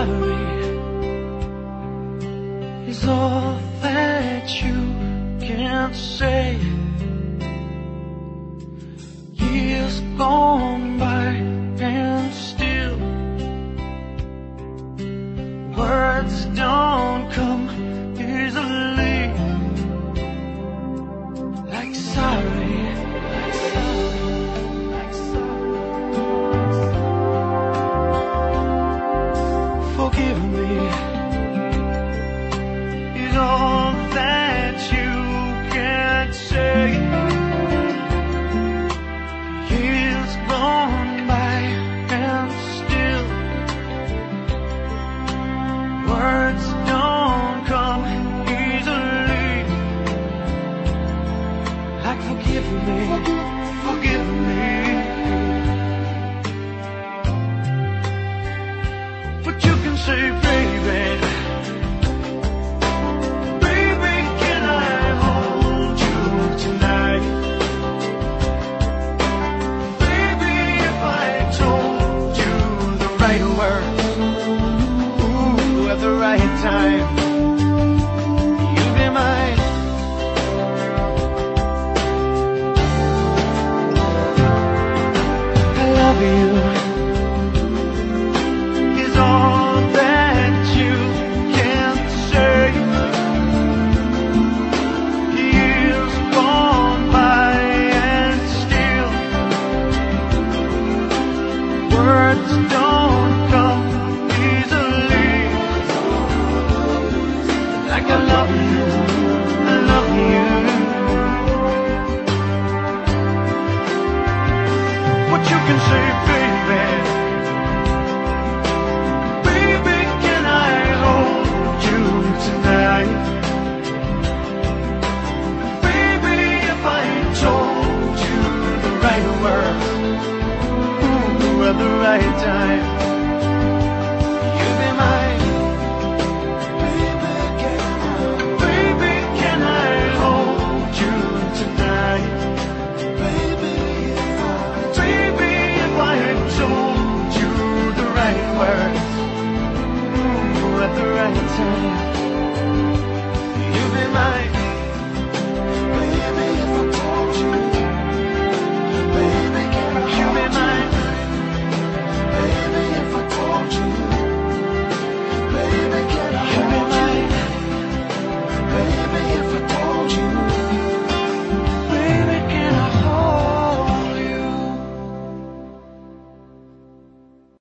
sorry is all that you can say. Years gone by and still words don't come easily. Like sorry, like sorry, like sorry. Forgive me is all that you can say. Years gone by and still words don't come easily. Like forgive me, forgive me. But you can say, baby, baby, can I hold you tonight? Baby, if I told you the right words, ooh, at the right time, you'd be mine. I love you is all that you can say. Years gone by and still words don't come easily. Like I love you, I love you. What you can say, baby, baby, can I hold you tonight? Baby, if I told you the right words, ooh, at the right time, you'd be mine. Baby, can I hold you tonight? Baby, if I told you the right words, ooh, at the right time, you'd be mine.